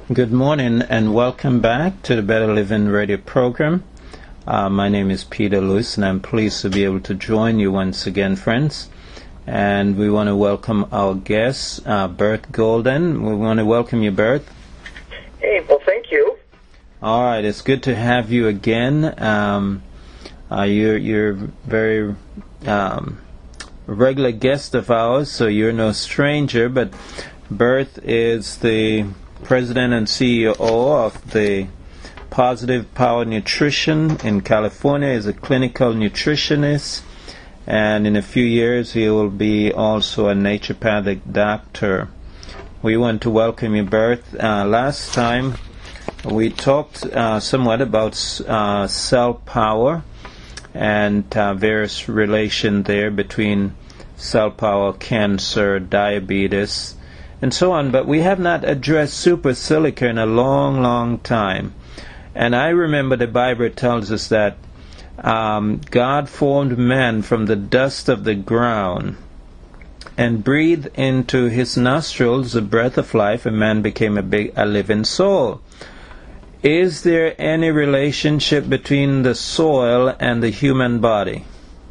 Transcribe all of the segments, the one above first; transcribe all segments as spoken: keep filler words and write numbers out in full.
Good morning and welcome back to the Better Living Radio program. Uh, my name is Peter Lewis and I'm pleased to be able to join you once again, friends. And we want to welcome our guest, uh, Bert Golden. We want to welcome you, Bert. Hey, well, thank you. All right, it's good to have you again. Um, uh, you're you're very um, regular guest of ours, so you're no stranger. But Bert is the president and C E O of the Positive Power Nutrition in California. He's a clinical nutritionist, and in a few years he will be also a naturopathic doctor. We want to welcome you, Bert. Uh, last time we talked uh, somewhat about uh, cell power and uh, various relation there between cell power, cancer, diabetes, and so on, but we have not addressed super silica in a long, long time. And I remember the Bible tells us that um, God formed man from the dust of the ground and breathed into his nostrils the breath of life, and man became a big, a living soul. Is there any relationship between the soil and the human body?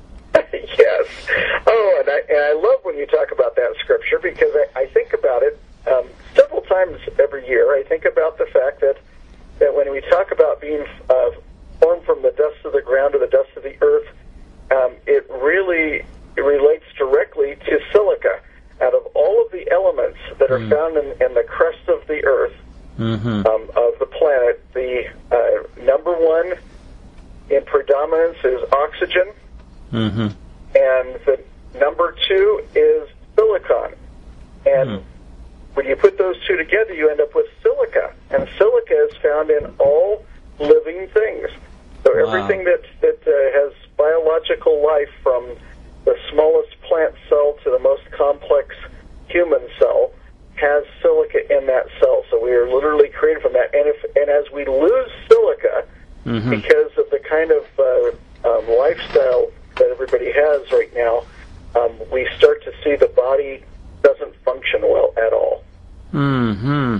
Yes. Oh, and I, and I love when you talk about that scripture, because I, I think about it um, several times every year. I think about the fact that, that when we talk about being uh, formed from the dust of the ground or the dust of the earth, um, it really it relates directly to silica. Out of all of the elements that are mm. found in, in the crust of the earth, mm-hmm. um, of the planet, the uh, number one in predominance is oxygen, mm-hmm. and the number two is silicon. And mm. when you put those two together, you end up with silica. And silica is found in all living things. So wow. everything that, that uh, has biological life, from the smallest plant cell to the most complex human cell, has silica in that cell. So we are literally created from that. And if and as we lose silica, mm-hmm. because of the kind of uh, um, lifestyle that everybody has right now, um, we start to see the body doesn't function well at all. Hmm.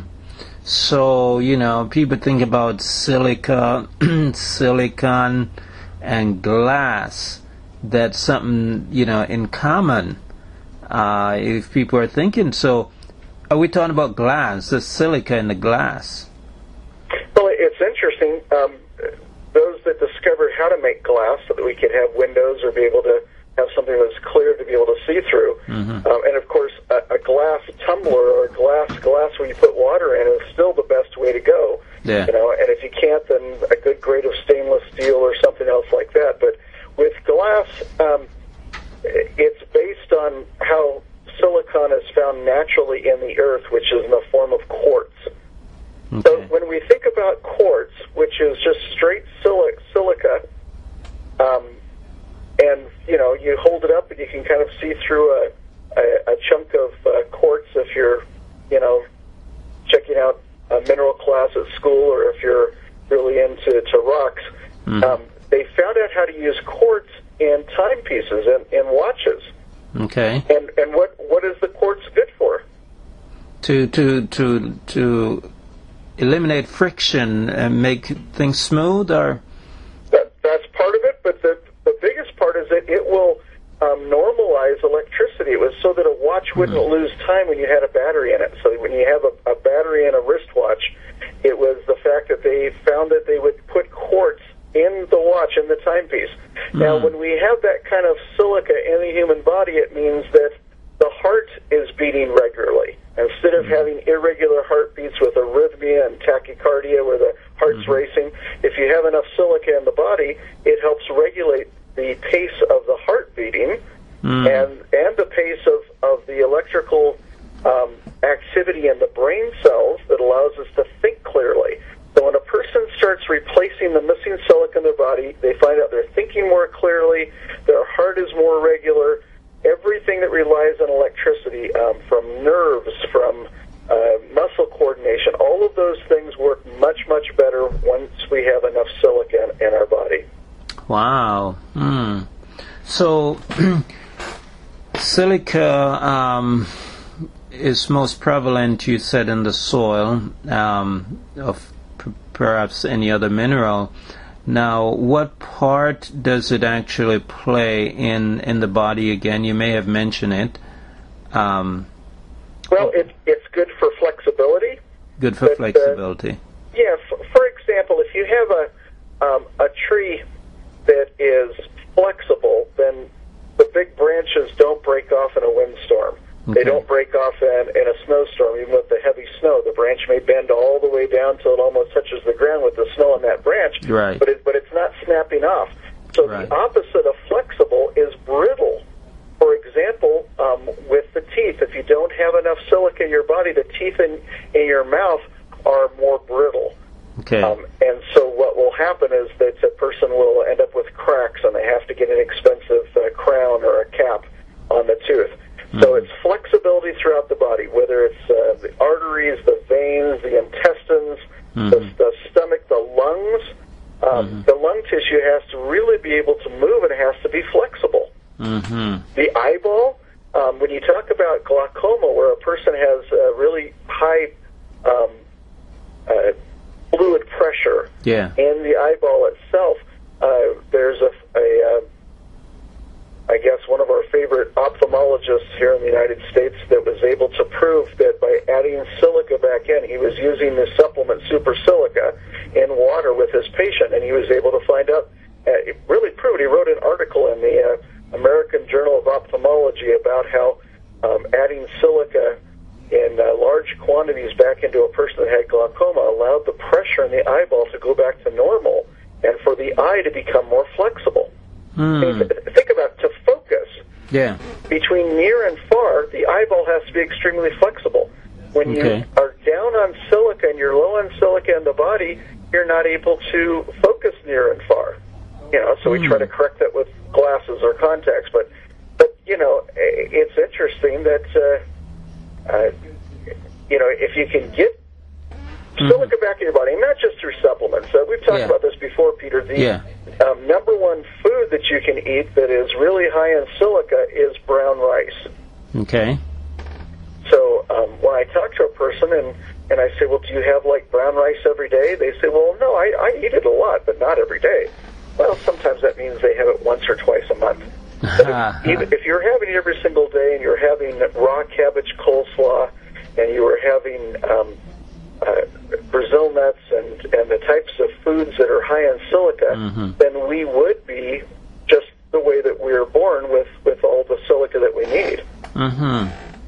So, you know, people think about silica, silicon, and glass. That's something, you know, in common. Uh, if people are thinking, so are we talking about glass, the silica in the glass? Well, it's interesting. Um, those that discovered how to make glass so that we could have windows or be able to have something that's clear to be able to see through. Mm-hmm. Um, and, of course, a, a glass tumbler or a glass glass where you put water in is still the best way to go. Yeah. You know, and if you can't, then a good grade of stainless steel or something else like that. But with glass, um, it's based on how silicon is found naturally in the earth, which is in the form of quartz. Okay. So when we think about quartz, which is just straight silic- silica, um, and, you know, you hold it up and you can kind of see through a, a, a chunk of uh, quartz if you're, you know, checking out a mineral class at school, or if you're really into to rocks. Mm. Um, they found out how to use quartz in timepieces and, and watches. Okay. And and what, what is the quartz good for? To to to to eliminate friction and make things smooth, or that that's part of it. But the the biggest part is that it will um, normalize electricity. It was so that a watch wouldn't mm-hmm. lose time when you had a battery in it. So when you have a, a battery in a wristwatch, it was the fact that they found that they would put quartz in the watch, in the timepiece. Mm-hmm. Now, when we have that kind of silica in the human body, it means that the heart is beating regularly. Instead of mm-hmm. having irregular heartbeats with arrhythmia and tachycardia where the heart's mm-hmm. racing, if you have enough silica in the body, it helps regulate the pace of the heart beating mm-hmm. and, and the pace of, of the electrical um, activity in the brain cells that allows us to think clearly. So when a person starts replacing the missing silica in their body, they find out they're thinking more clearly, their heart is more regular. Everything that relies on electricity, um, from nerves, from uh, muscle coordination, all of those things work much, much better once we have enough silica in, in our body. Wow. Mm. So, silica um, is most prevalent, you said, in the soil um, of p- perhaps any other mineral. Now, what part does it actually play in, in the body again? You may have mentioned it. Um, well, it, it's good for flexibility. Good for but, flexibility. Uh, yeah, for, for example, if you have a, um, a tree that is flexible, then the big branches don't break off in a windstorm. Okay. They don't break off in, in a snowstorm, even with the heavy snow. The branch may bend all the way down till it almost touches the ground with the snow on that branch, right. but, it, but it's not snapping off. So right. the opposite of flexible is brittle. For example, um, with the teeth, if you don't have enough silica in your body, the teeth in, in your mouth are more brittle. Okay. Um, and so what will happen is that a person will end up with cracks, and they have to get an expensive uh, crown or a cap on the tooth. Mm-hmm. So it's flexibility throughout the body, whether it's uh, the arteries, the veins, the intestines, mm-hmm. the, the stomach, the lungs. Um, mm-hmm. The lung tissue has to really be able to move, and it has to be flexible. Mm-hmm. The eyeball, um, when you talk about glaucoma, where a person has uh, really high um, uh, fluid pressure yeah. in the eyeball itself, uh, there's a, a uh, I guess one of our favorite ophthalmologists here in the United States that was able to prove that by adding silica back in, he was using the supplement Super Silica in water with his patient, and he was able to find out, uh, it really proved, he wrote an article in the uh, American Journal of Ophthalmology about how um, adding silica in uh, large quantities back into a person that had glaucoma allowed the pressure in the eyeball to go back to normal and for the eye to become more flexible. Mm. Think about to focus. Yeah. Between near and far, the eyeball has to be extremely flexible. When okay. you are down on silica and you're low on silica in the body, you're not able to focus near and far. You know, so mm. we try to correct that with glasses or contacts. But, but you know, it's interesting that, uh, uh, you know, if you can get mm-hmm. silica back in your body, not just through supplements. Uh, we've talked yeah. about this before, Peter. The yeah. um, number one food that you can eat that is really high in silica is brown rice. Okay. So um, when I talk to a person and, and I say, well, do you have, like, brown rice every day? They say, well, no, I, I eat it a lot, but not every day. Well, sometimes that means they have it once or twice a month. But if, even, if you're having it every single day and you're having raw cabbage coleslaw and you are having um, uh, Brazil nuts and, and the types of foods that are high in silica, mm-hmm. then we would be just the way that we were born with, with all the silica that we need. Mm-hmm.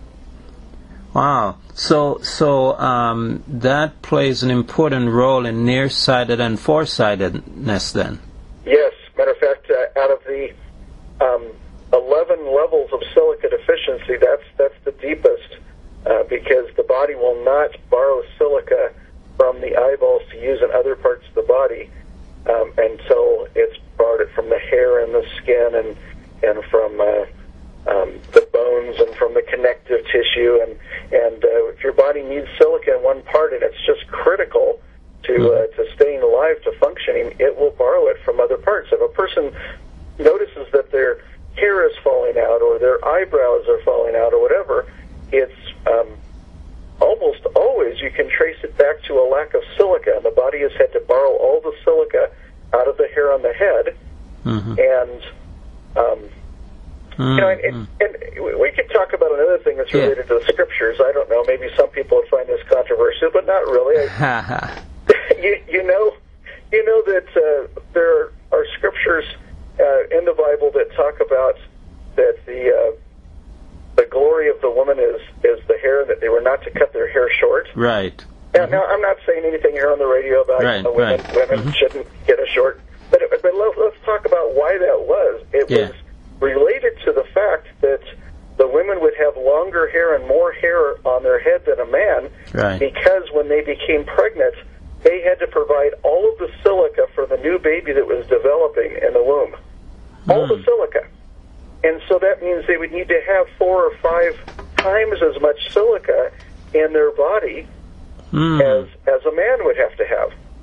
Wow. So so um, that plays an important role in nearsighted and farsightedness then? Yes. Matter of fact, uh, out of the um, eleven levels of silica deficiency, that's, that's the deepest uh, because the body will not borrow silica from the eyeballs to use in other parts of the body um, until it's borrowed it from the hair and the skin and, and from uh, um, the bones and from the connective tissue. And, and uh, if your body needs silica in one part and it's just critical to, uh, to staying alive, to functioning, it will borrow it from other parts. If a person notices that their hair is falling out or their eyebrows are falling out or whatever, it's um, almost always you can trace it back to a lack of silica, and the body has had to borrow all the silica out of the hair on the head. Mm-hmm. And um, mm-hmm. you know, and, and, and we could talk about another thing that's related yeah. to the scriptures. I don't know, maybe some people would find this controversial, but not really. I, you, you know, you know that uh, there are scriptures uh, in the Bible that talk about that the uh, the glory of the woman is, is the hair, that they were not to cut their hair short. Right. Now, mm-hmm. now I'm not saying anything here on the radio about right, you know, women, right. women mm-hmm. shouldn't get a short. But, but let's talk about why that was. It yeah. was related to the fact that the women would have longer hair and more hair on their head than a man right. because when they became pregnant, they had to provide all of the silica for the new baby that was developing in the womb. All mm. the silica. And so that means they would need to have four or five times as much silica in their body mm. as as a man would have to have.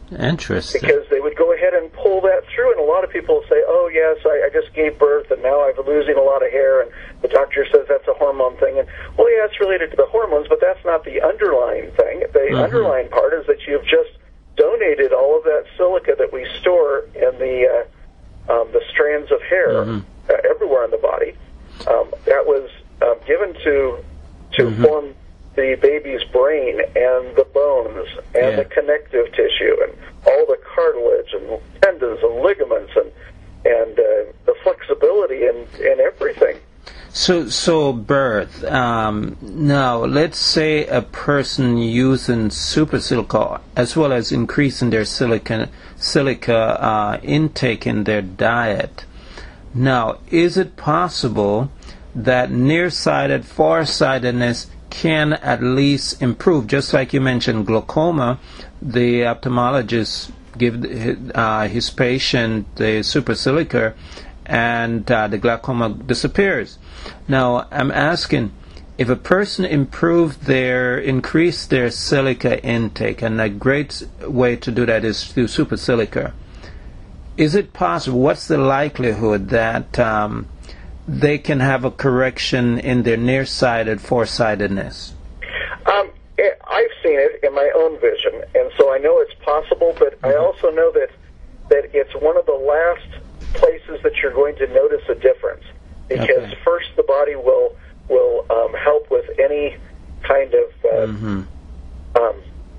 Interesting. Because they would go ahead and pull that through, and a lot of people say, oh, yes, I, I just gave birth, and now I'm losing a lot of hair, and the doctor says that's a hormone thing. And, well, yeah, it's related to the hormones, but that's not the underlying thing. The mm-hmm. underlying part is that you've just donated all of that silica that we store in the uh, um, the strands of hair mm-hmm. uh, everywhere in the body. Um, that was um, given to to mm-hmm. form the baby's brain and the bones and yeah. the connective tissue and all the cartilage and tendons and ligaments and and uh, the flexibility and, and everything. So, so birth. Um, now, let's say a person using super silica as well as increasing their silica silica uh, intake in their diet. Now, is it possible that nearsighted, farsightedness can at least improve? Just like you mentioned glaucoma, the ophthalmologist give uh, his patient the super silica, and uh, the glaucoma disappears. Now, I'm asking, if a person improved their, increased their silica intake, and a great way to do that is through super silica, is it possible, what's the likelihood that um, they can have a correction in their nearsighted, farsightedness? Um, I've seen it in my own vision, and so I know it's possible, but mm-hmm. I also know that, that it's one of the last places that you're going to notice a difference, because okay. first the body will will um, help with any kind of uh, mm-hmm. um,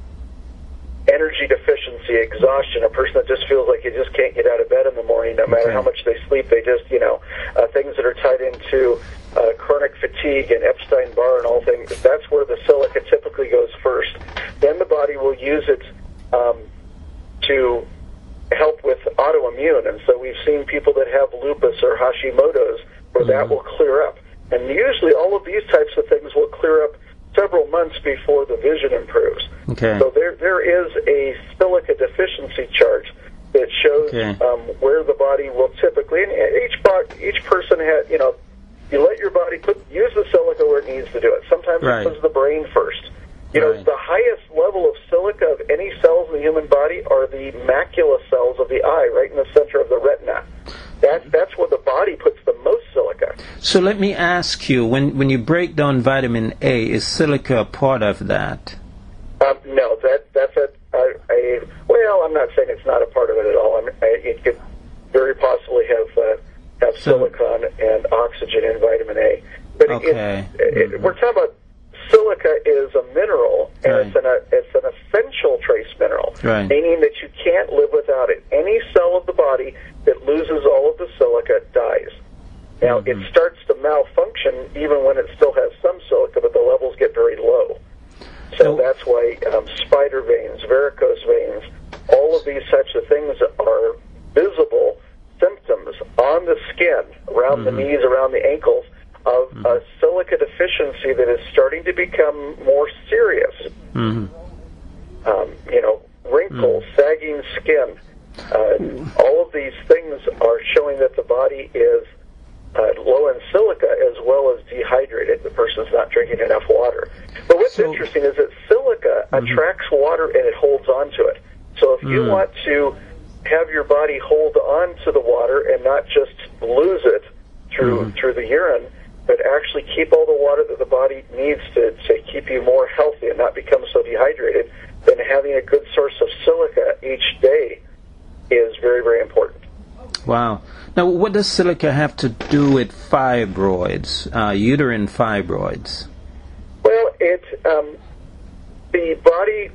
energy deficiency, exhaustion, a person that just feels like you just can't get out of bed in the morning, no matter okay. how much they sleep. They just, you know, uh, things that are tied into uh, chronic fatigue and Epstein-Barr and all things. That's where the silica typically goes first. Then the body will use it um, to help with autoimmune, and so we've seen people that have lupus or Hashimoto's where mm-hmm. that will clear up. And usually all of these types of things will clear up several months before the vision improves. Okay. So there there is a silica deficiency chart that shows okay. um, where the body will typically, and each each person has, you know, you let your body put use the silica where it needs to do it. Sometimes right. it puts the brain first. You know, right. the highest level of silica of any cells in the human body are the macula cells of the eye, right in the center of the retina. That, that's where the body puts the most silica. So let me ask you, when, when you break down vitamin A, is silica a part of that? Um, no, that that's a, a, a, well, I'm not saying it's not a part of it at all. I mean, it could very possibly have uh, have so, silicon and oxygen in vitamin A. But okay. it, it, mm-hmm. we're talking about silica is a mineral, and right. it's an a, it's an essential trace mineral, right. meaning that you can't live without it. Any cell of the body that loses all of the silica dies. Now, mm-hmm. it starts to malfunction even when it still has some silica, but the levels get very low. So oh. that's why um, spider veins, varicose veins, all of these types of things are visible symptoms on the skin, around mm-hmm. the knees, around the ankles, of mm-hmm. a silica deficiency that is starting to become more serious. Mm-hmm. Um, you know, wrinkles, mm-hmm. sagging skin, uh, all of these things are showing that the body is uh, low in silica as well as dehydrated. The person's not drinking enough water. But what's so, interesting is that silica mm-hmm. attracts water and it holds on to it. So if you mm-hmm. want to have your body hold on to the water and not just lose it through mm-hmm. through the urine, but actually keep all the water that the body needs to, to keep you more healthy and not become so dehydrated, then having a good source of silica each day is very, very important. Wow. Now, what does silica have to do with fibroids, uh, uterine fibroids? Well, it um, the body,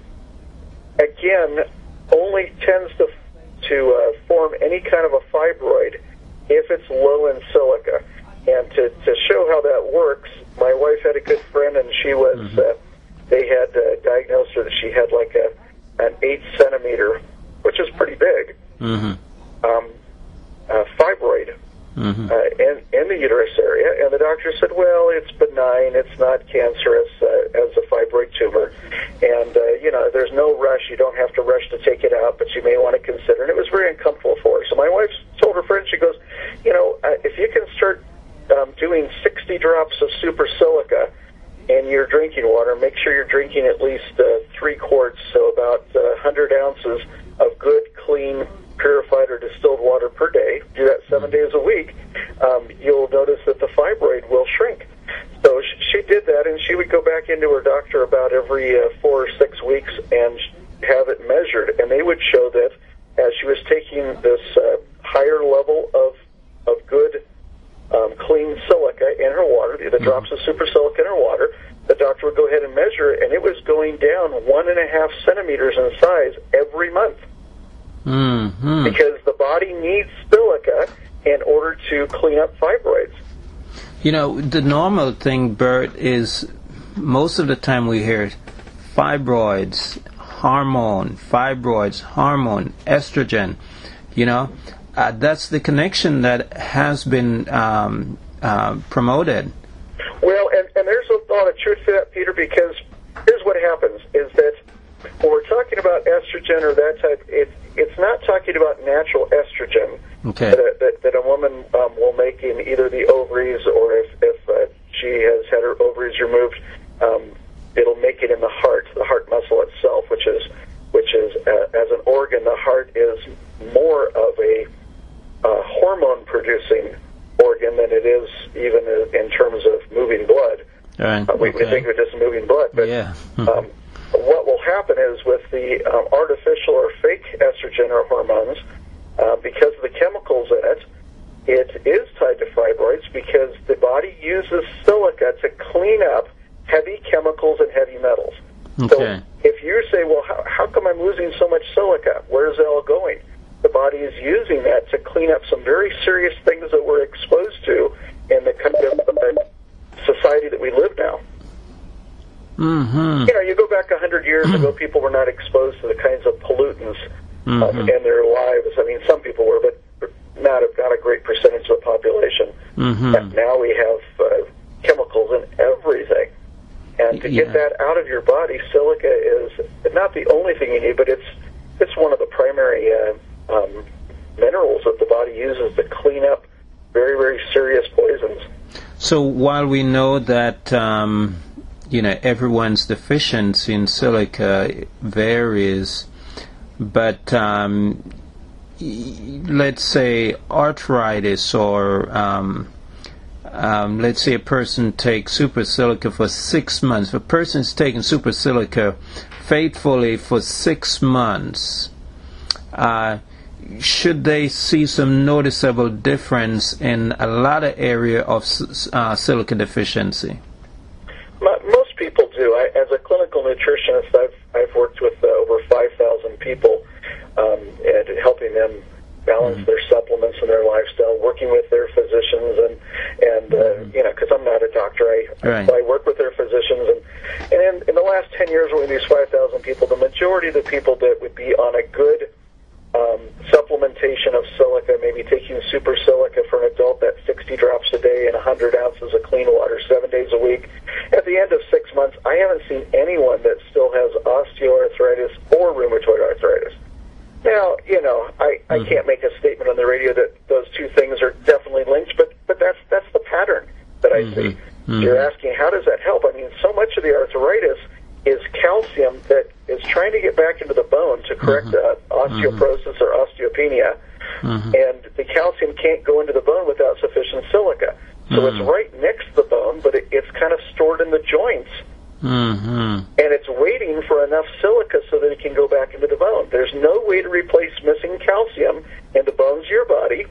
again, only tends to, to uh, form any kind of a fibroid if it's low in silica. And to, to show how that works, my wife had a good friend, and she was, mm-hmm. uh, they had uh, diagnosed her that she had like a an eight centimeter, which is pretty big, mm-hmm. um, uh, fibroid mm-hmm. uh, in, in the uterus area. And the doctor said, well, it's benign, it's not cancerous uh, as a fibroid tumor. And, uh, you know, there's no rush, you don't have to rush to take it out, but you may want to consider. And it was very uncomfortable for her. So my wife told her friend, she goes, you know, uh, if you can start Um, doing sixty drops of super silica in your drinking water, make sure you're you're drinking at least uh, three quarts, so about uh, one hundred ounces of good, clean, purified or distilled water per day, do that seven days a week, um, you'll notice that the fibroid will shrink. So she did that, and she would go back into her doctor about every uh, four or six weeks and have it measured, and they would show that as she was taking this uh, higher level of of good, um, clean silica in her water, the mm-hmm. drops of super silica in her water, the doctor would go ahead and measure it, and it was going down one and a half centimeters in size every month. Mm-hmm. Because the body needs silica in order to clean up fibroids. You know, the normal thing, Bert, is most of the time we hear fibroids, hormone, fibroids, hormone, estrogen. You know, uh, that's the connection that has been um, uh, promoted. Well, and, and there's a lot of truth to that, Peter, because here's what happens, is that when we're talking about estrogen or that type, it, it's not talking about natural estrogen okay. that, that, that a woman um, will make in either the ovaries or if, if uh, she has had her ovaries removed, um, it'll make it in the heart, the heart muscle itself, which is, which is uh, as an organ, the heart is more of a uh, hormone-producing organ than it is even in terms of moving blood. Right. Uh, we, okay. we think of it as moving blood, but yeah. um, what will happen is with the um, artificial or fake estrogen or hormones, uh, because of the chemicals in it, it is tied to fibroids because the body uses silica to clean up heavy chemicals and heavy metals. Okay. So if you say, well, how, how come I'm losing so much silica? Where's it all going? The body is using that to clean up some very serious things that we're exposed to in the kind of uh, society that we live now. Mm-hmm. You know, you go back a hundred years ago, people were not exposed to the kinds of pollutants mm-hmm. um, in their lives. I mean, some people were, but not a, not a great percentage of the population. Mm-hmm. And now we have uh, chemicals in everything. And to yeah. get that out of your body, silica is not the only thing you need, but it's it's one of the primary uh, um, minerals that the body uses to clean up very, very serious poisons. So while we know that um, you know everyone's deficiency in silica varies, but um, let's say arthritis or um, um, let's say a person takes super silica for six months. If a person is taking super silica faithfully for six months, uh, should they see some noticeable difference in a lot of area of uh, silica deficiency? Most people do. I, as a clinical nutritionist, I've I've worked with uh, over five thousand people um, and helping them balance mm-hmm. their supplements and their lifestyle, working with their physicians, and and uh, mm-hmm. you know, because I'm not a doctor, I right. I work with their physicians, and and in, in the last ten years, with these five thousand people, the majority of the people that would be on a good Um, supplementation of silica, maybe taking super silica for an adult, that's sixty drops a day and one hundred ounces of clean water seven days a week. At the end of six months, I haven't seen anyone that still has osteoarthritis or rheumatoid arthritis. Now, you know, I, I mm-hmm. can't make a statement on the radio that those two things are definitely linked, but, but that's that's the pattern that I mm-hmm. see. Mm-hmm. You're asking, how does that help? I mean, so much of the arthritis is calcium that is trying to get back into the bone to correct mm-hmm. uh, osteoporosis mm-hmm. or osteopenia, mm-hmm. and the calcium can't go into the bone without sufficient silica. So mm-hmm. it's right next to the bone, but it, it's kind of stored in the joints, mm-hmm. and it's waiting for enough silica so that it can go back into the bone. There's no way to replace missing calcium in the bones of your body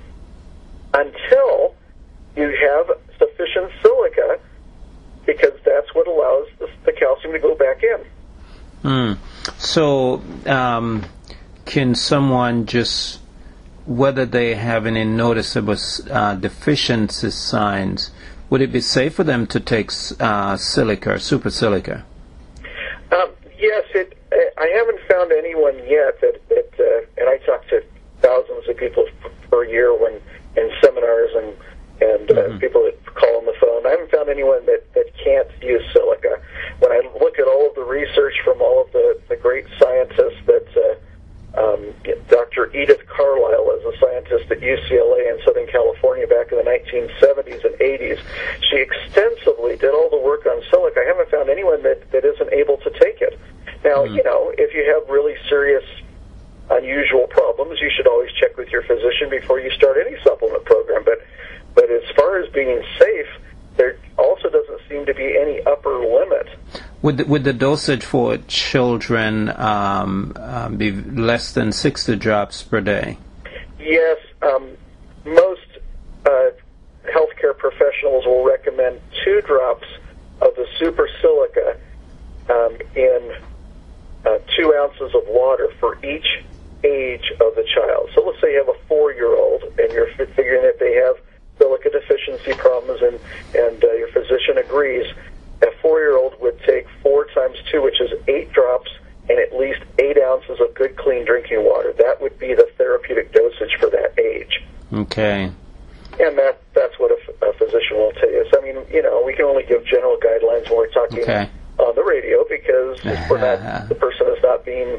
until you have sufficient silica, because that's what allows the, the calcium to go back in. Mm. So, um, can someone just, whether they have any noticeable uh, deficiency signs, would it be safe for them to take uh, silica, super silica? Um, yes, it. I haven't found anyone yet that, that uh, and I talk to thousands of people per year when in seminars and and uh, mm-hmm. people that call on the phone. I haven't found anyone that, that can't use silica. When I look at all of the research from all of the, the great scientists that uh, um, Doctor Edith Carlisle is a scientist at U C L A in Southern California back in the nineteen seventies and eighties. She extensively did all the work on silica. I haven't found anyone that, that isn't able to take it. Now, Mm. you know, if you have really serious, unusual problems, you should always check with your physician before you start any supplement program. But, but as far as being safe, there also doesn't seem to be any upper limit. Would the, would the dosage for children um, uh, be less than sixty drops per day? Yes, um, most uh, healthcare professionals will recommend two drops of the super silica um, in uh, two ounces of water for each age of the child. So let's say you have a four-year-old and you're f- figuring that they have silica deficiency problems, and, and uh, your physician agrees. A four-year-old would take four times two, which is eight drops, and at least eight ounces of good, clean drinking water. That would be the therapeutic dosage for that age. Okay. And that that's what a, f- a physician will tell you. So, I mean, you know, we can only give general guidelines when we're talking Okay. on the radio because we're not, the person is not being...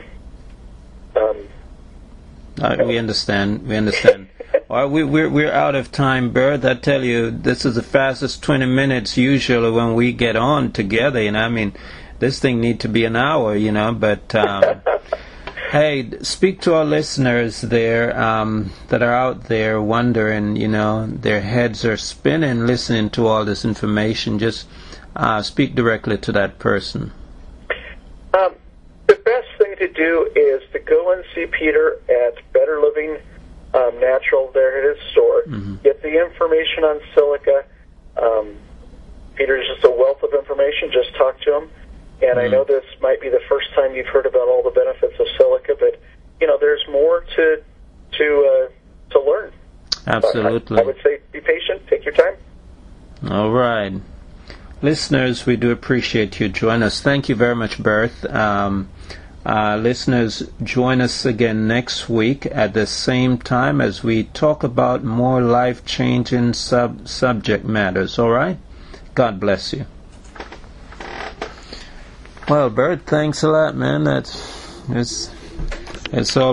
Um, Uh, we understand. We understand. Well, we, we're we're out of time, Bert. I tell you, this is the fastest twenty minutes usually when we get on together. You know, I mean, this thing need to be an hour. You know, but um, hey, speak to our listeners there um, that are out there wondering. You know, their heads are spinning listening to all this information. Just uh, speak directly to that person. Um, the best thing to do is to go and see Peter at Better Living um, Natural there at his store. Mm-hmm. Get the information on silica. Um, Peter's just a wealth of information. Just talk to him. And Mm-hmm. I know this might be the first time you've heard about all the benefits of silica, but you know there's more to to uh, to learn. Absolutely. I, I would say be patient. Take your time. All right. Listeners, we do appreciate you joining us. Thank you very much, Bert. Um, uh, listeners, join us again next week at the same time as we talk about more life-changing sub- subject matters, all right? God bless you. Well, Bert, thanks a lot, man. That's, it's, it's all